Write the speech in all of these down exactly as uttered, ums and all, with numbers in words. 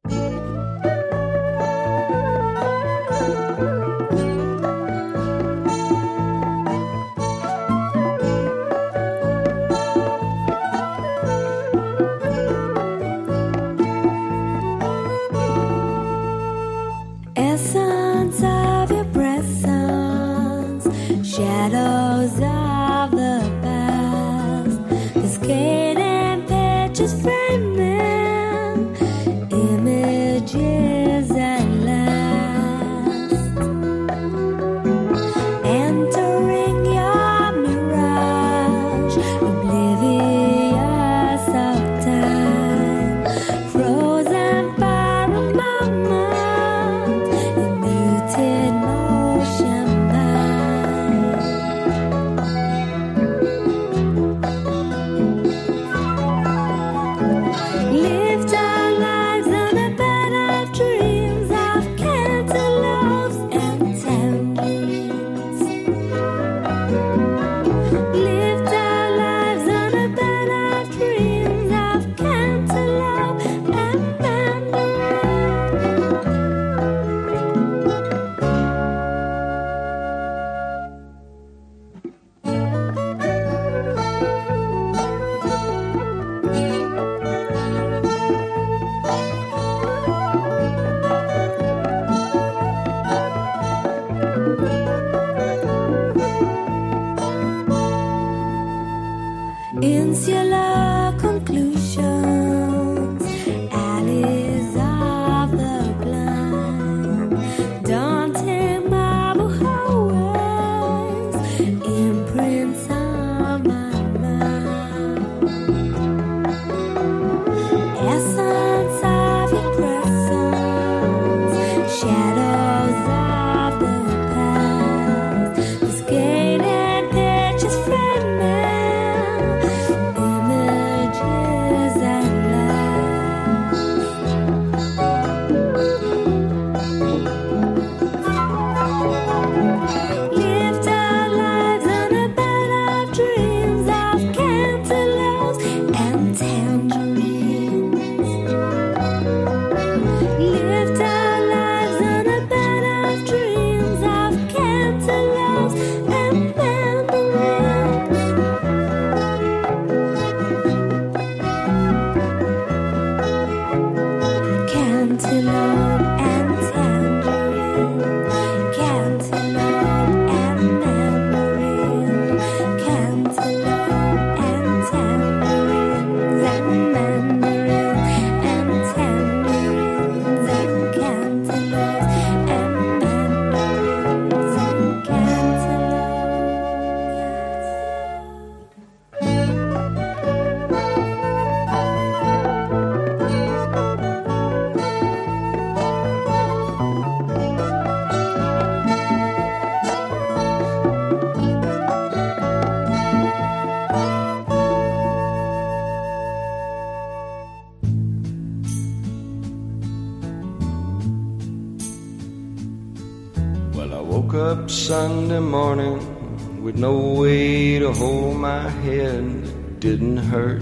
Sunday morning with no way to hold my head, it didn't hurt.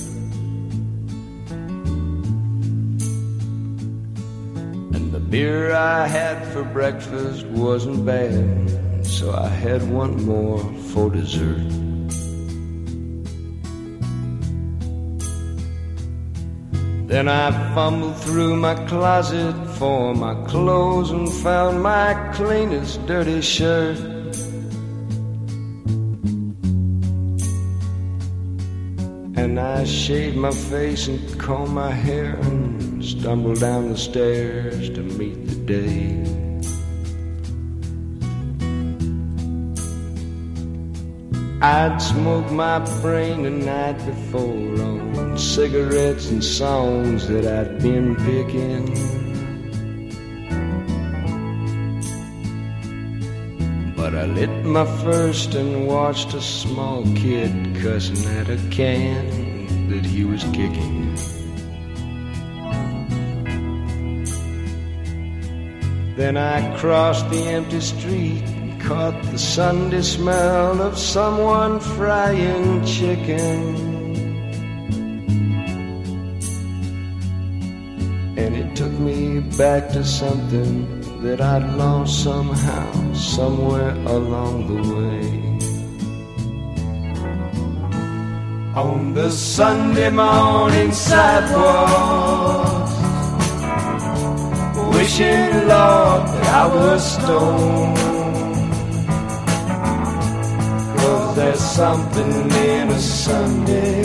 And the beer I had for breakfast wasn't bad, so I had one more for dessert. Then I fumbled through my closet for my clothes and found my cleanest dirty shirt. And I shaved my face and combed my hair and stumbled down the stairs to meet the day. I'd smoked my brain the night before on cigarettes and songs that I'd been picking. But I lit my first and watched a small kid cussing at a can that he was kicking. Then I crossed the empty street, caught the Sunday smell of someone frying chicken. And it took me back to something that I'd lost somehow, somewhere along the way. On the Sunday morning sidewalk, wishing, Lord, that I was stoned. 'Cause there's something in a Sunday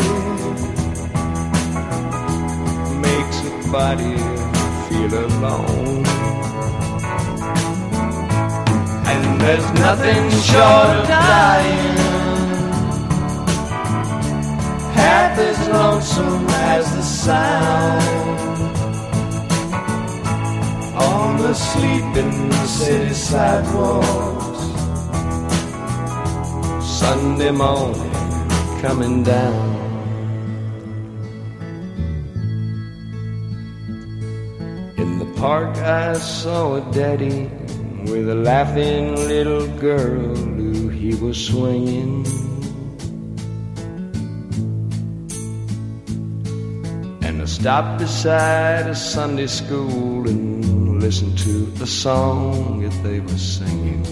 makes a body feel alone. And there's nothing short of dying half as lonesome as the sound on the sleeping city sidewalks, Sunday morning coming down. In the park I saw a daddy with a laughing little girl who he was swinging. And I stopped beside a Sunday school and listened to the song that they were singing.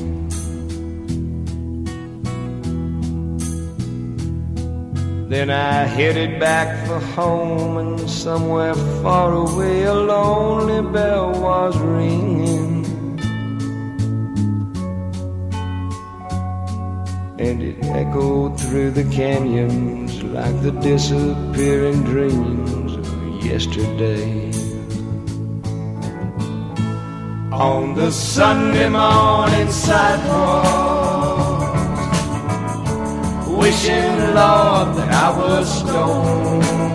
Then I headed back for home, and somewhere far away a lonely bell was ringing. And it echoed through the canyons like the disappearing dreams of yesterday. On the Sunday morning sidewalk, wishing, Lord, that I was stoned.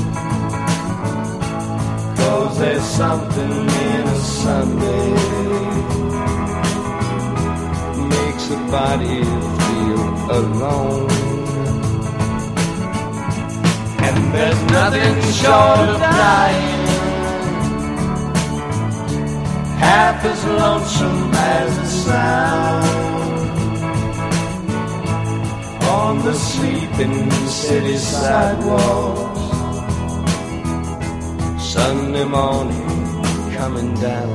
'Cause there's something in a Sunday makes a body feel alone. And there's nothing short of dying half as lonesome as the sound on the sleeping city sidewalks, Sunday morning coming down.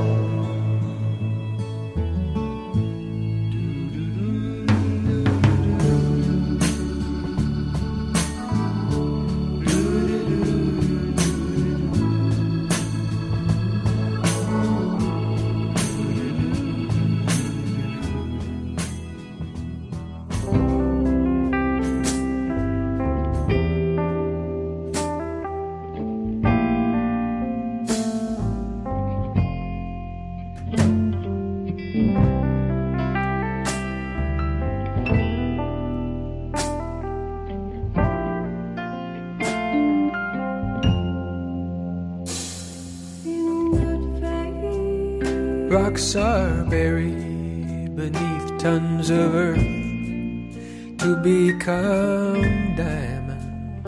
Rocks are buried beneath tons of earth to become diamonds.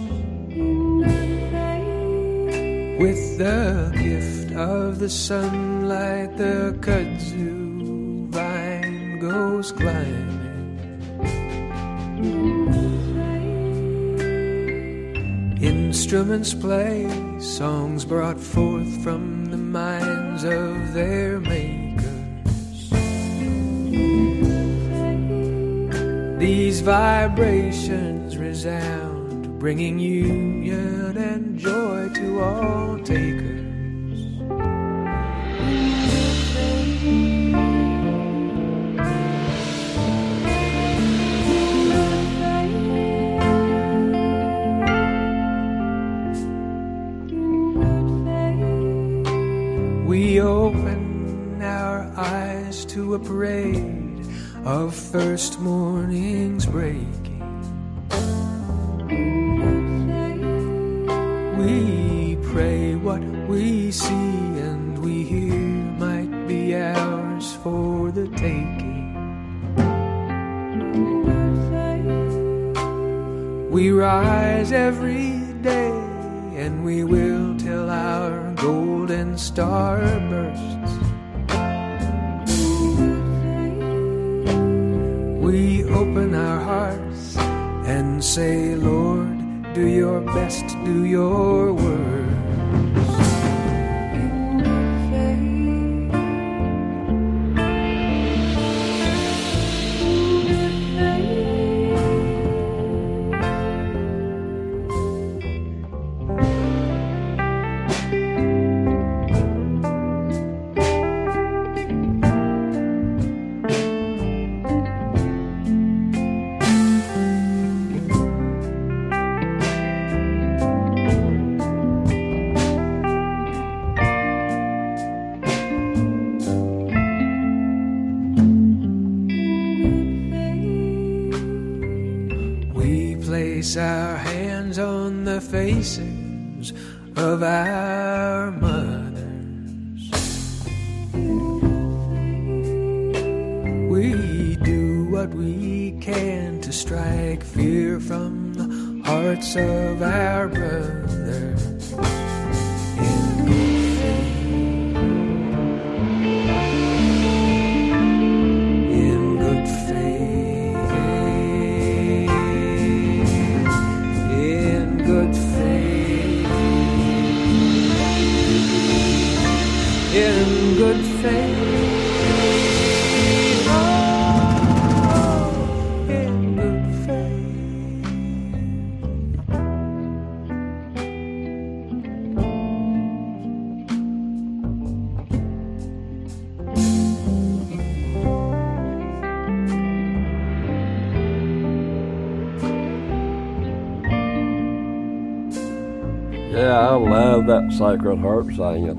With the gift of the sunlight, the kudzu vine goes climbing. Instruments play songs brought forth from the minds of their makers. These vibrations resound, bringing union and joy to all takers. We open our eyes to a parade of first morning's breaking. We pray what we see and we hear might be ours for the taking. We rise every day and we will till our golden star bursts. We open our hearts and say, Lord, do your best, do your worst. In place our hands on the faces of our mothers. We do what we can to strike fear from the hearts of our brothers. In good faith, in good faith, in good faith, in good faith. Yeah, I love that Sacred Heart singing.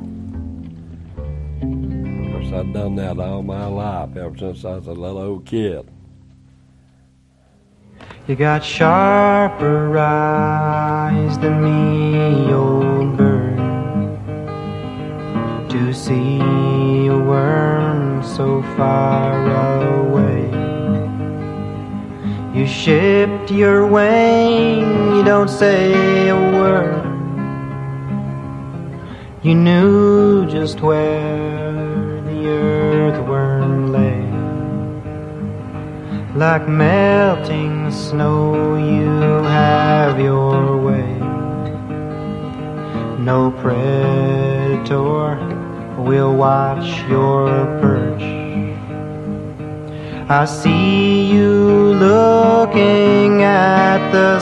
Of course, I've done that all my life, ever since I was a little old kid. You got sharper eyes than me, old bird, to see a worm so far away. You shipped your wing, you don't say a word. You knew just where the earthworm lay. Like melting snow, you have your way. No predator will watch your perch. I see you looking at the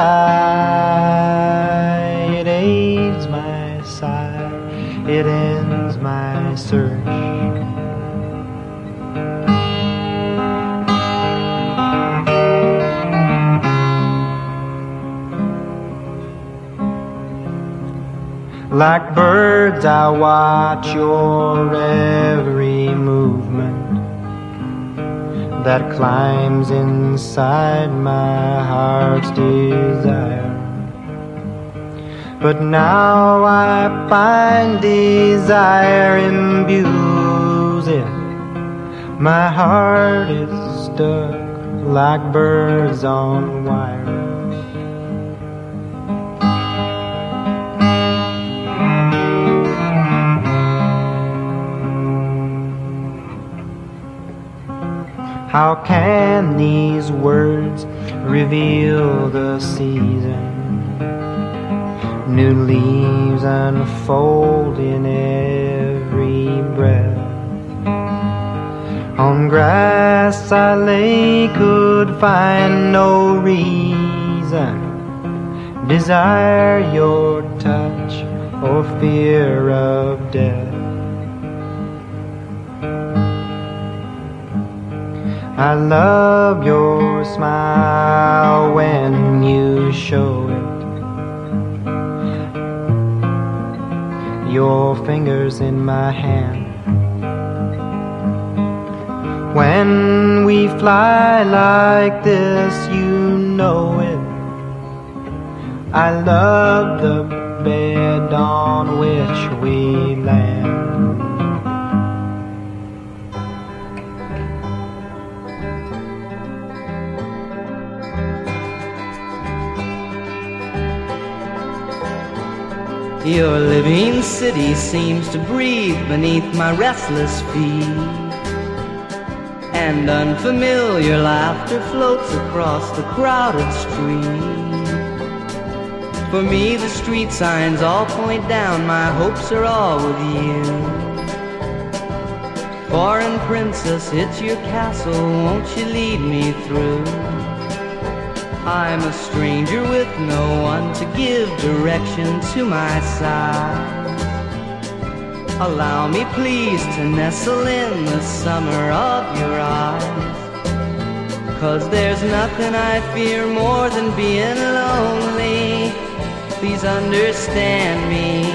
sky. It aids my sigh, it ends my search. Like birds, I watch your every movement that climbs inside my heart's desire. But now I find desire imbues it. My heart is stuck like birds on wire. How can these words reveal the season? New leaves unfold in every breath. On grass I lay, could find no reason. Desire your touch or fear of death. I love your smile when you show it. Your fingers in my hand. When we fly like this, you know it. I love the bed on which we land. Your living city seems to breathe beneath my restless feet, and unfamiliar laughter floats across the crowded street. For me the street signs all point down, my hopes are all with you. Foreign princess, it's your castle, won't you lead me through? I'm a stranger with no one to give direction to my side. Allow me please to nestle in the summer of your eyes. 'Cause there's nothing I fear more than being lonely. Please understand me.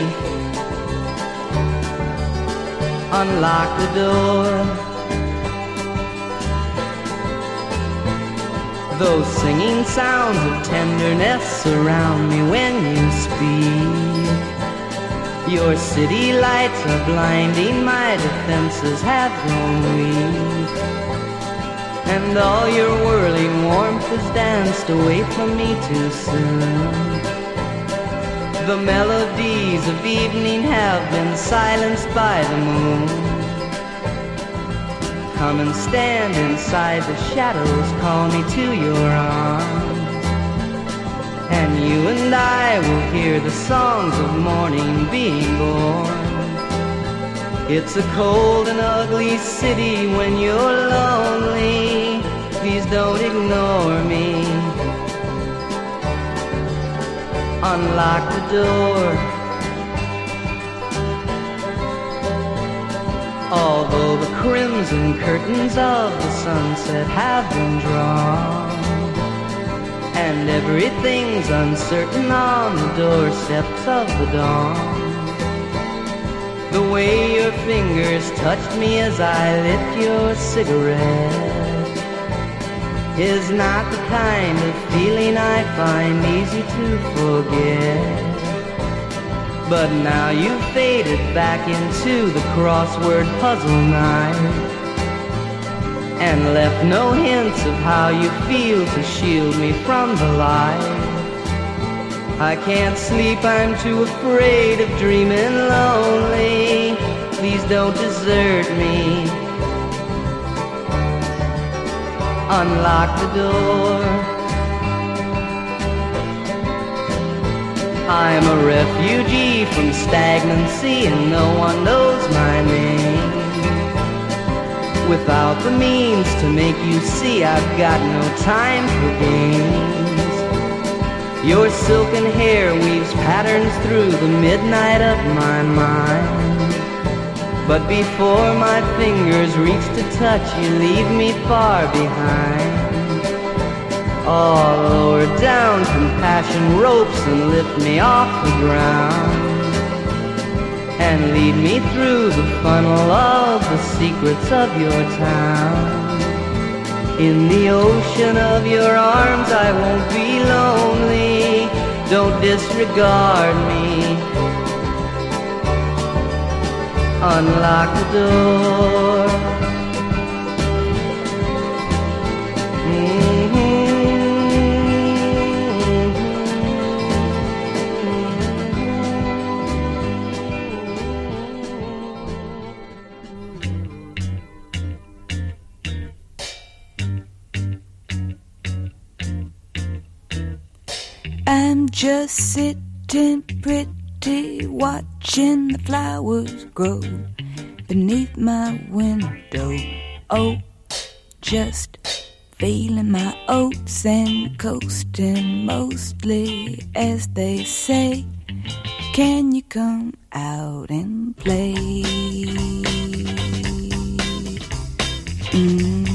Unlock the door. Those singing sounds of tenderness surround me when you speak. Your city lights are blinding, my defenses have grown weak. And all your whirling warmth has danced away from me too soon. The melodies of evening have been silenced by the moon. Come and stand inside the shadows, call me to your arms, and you and I will hear the songs of morning being born. It's a cold and ugly city when you're lonely. Please don't ignore me. Unlock the door. Although the crimson curtains of the sunset have been drawn, and everything's uncertain on the doorsteps of the dawn, the way your fingers touched me as I lit your cigarette is not the kind of feeling I find easy to forget. But now you've faded back into the crossword puzzle night, and left no hints of how you feel to shield me from the light. I can't sleep, I'm too afraid of dreaming lonely. Please don't desert me. Unlock the door. I'm a refugee from stagnancy and no one knows my name. Without the means to make you see, I've got no time for games. Your silken hair weaves patterns through the midnight of my mind, but before my fingers reach to touch, you leave me far behind. Oh, lower down compassion ropes and lift me off the ground, and lead me through the funnel of the secrets of your town. In the ocean of your arms I won't be lonely. Don't disregard me. Unlock the door. Mm-hmm. I'm just sitting pretty, watching the flowers grow beneath my window. Oh, just feeling my oats and coasting mostly, as they say. Can you come out and play? Mm.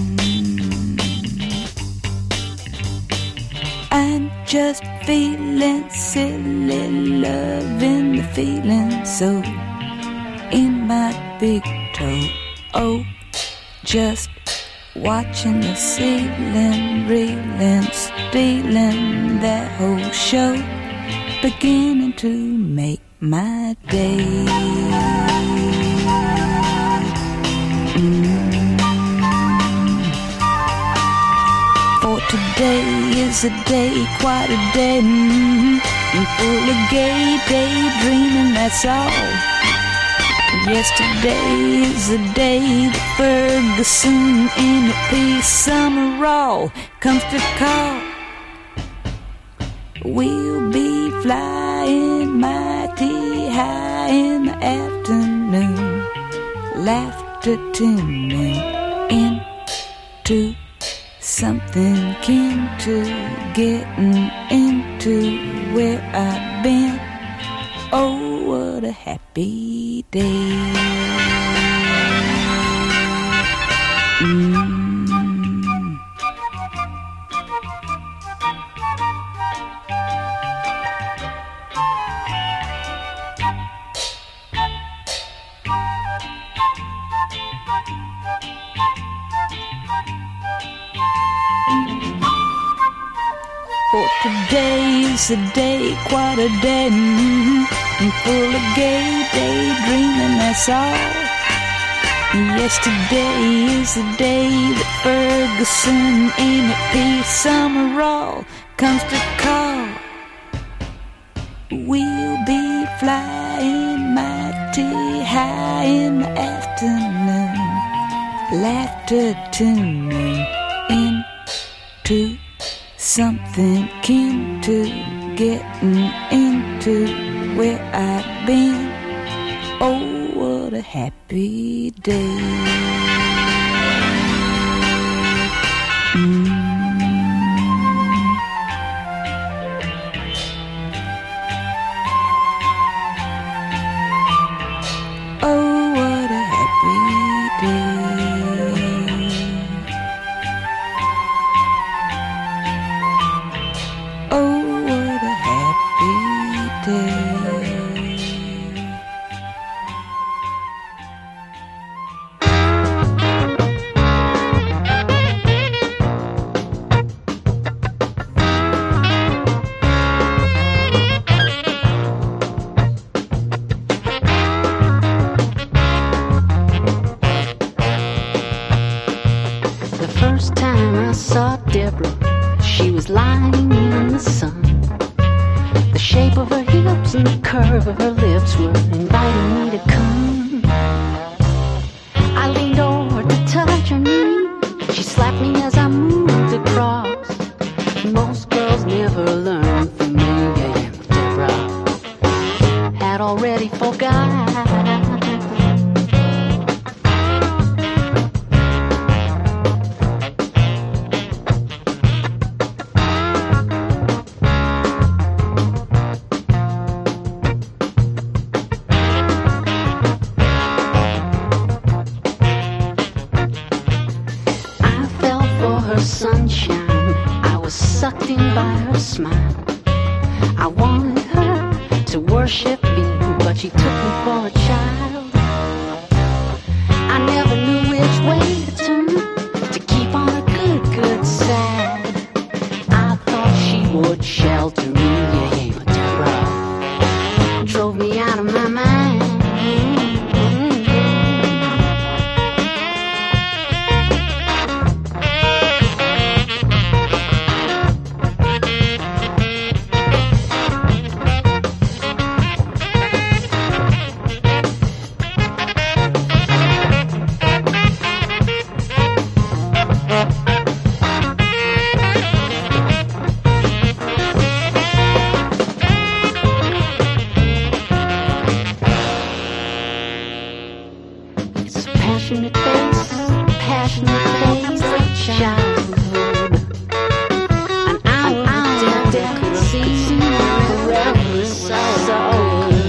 I'm just feeling silly, loving the feeling so in my big toe. Oh, just watching the ceiling, reeling, stealing that whole show, beginning to make my day. Mm. For today is a day, quite a day, mm, and full of gay daydreaming, that's all. Yesterday is a day that Ferguson in the piece Summerall comes to call. We'll be flying mighty high in the afternoon, laughter tuning into something kin to getting into where I've been. Oh, what a happy day. Mm. For today is a day, quite a day, mm-hmm, and full of gay daydreaming, that's all. Yesterday is the day that Ferguson, Amy P. Summerall comes to call. We'll be flying mighty high in the afternoon, laughter tuning into something kin to getting into where I've been. Oh, what a happy day. Mm. Oh, what a happy day. Oh, what a happy day. Deborah, she was lying in the sun. The shape of her hips and the curve of her lips were inviting me to come. I leaned over to touch her knee. She slapped me as I moved across. Most girls never learn from me. Yeah, Deborah had already forgot. Sunshine, I was sucked in by her smile. I wanted her to worship me, but she took me for a child. I never knew which way to turn to keep on her good, good side. I thought she would shelter me, yeah, yeah, but Deborah drove me out of my mind. Passionate face, passionate face of childhood. An hour that could see forever so good.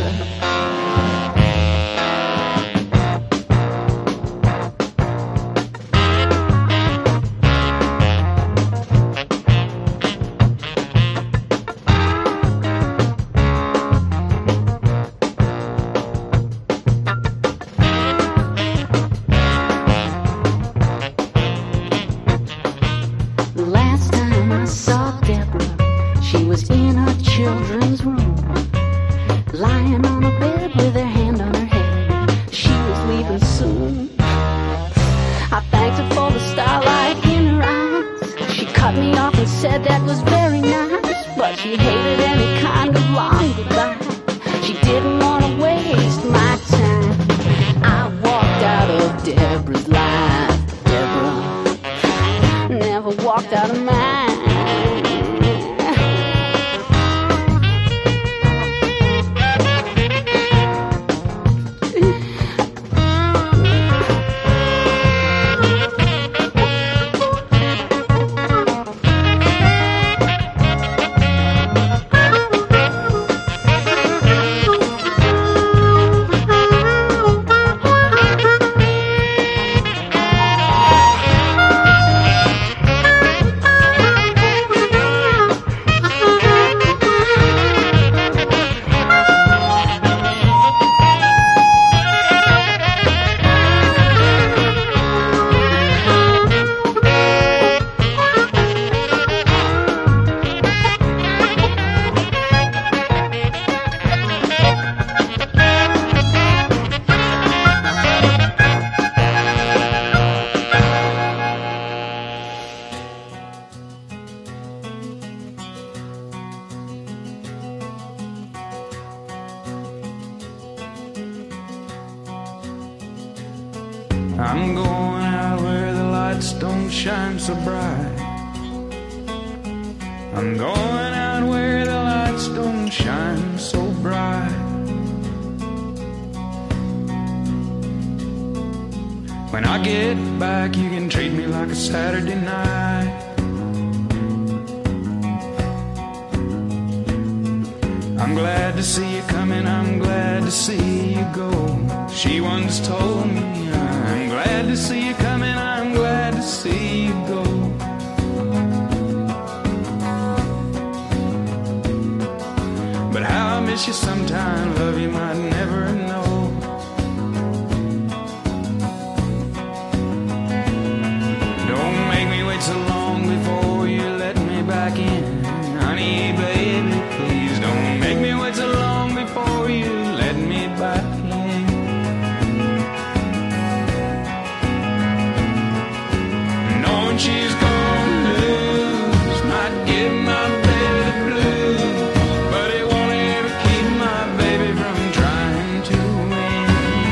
I'm going out where the lights don't shine so bright. I'm going out where the lights don't shine so bright. When I get back, you can treat me like a Saturday night. I'm glad to see you coming, I'm glad to see you go. She once told me, I'm glad to see you coming, I'm glad to see you go. But how I miss you sometimes, love, you might never know. Don't make me wait so long before you let me back in. Honey, baby, please don't make me wait so long before you let me back in. Knowing she's gonna lose might give my baby the blues, but it won't ever keep my baby from trying to win.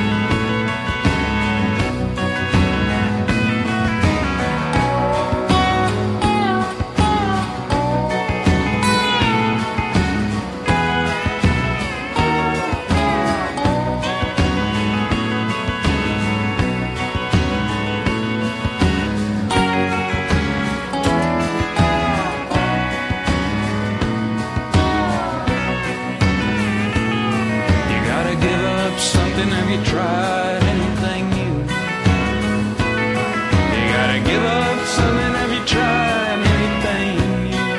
Have you tried anything new? You gotta give up something. Have you tried anything new?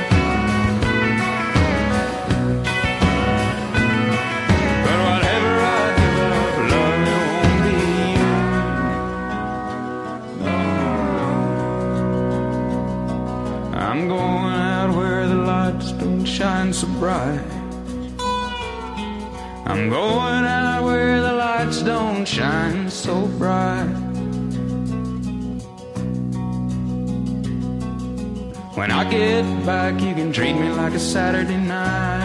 But whatever I give up, love, it won't be you. No. I'm going out where the lights don't shine so bright. I'm going out where the lights don't shine so bright. When I get back, you can treat me like a Saturday night.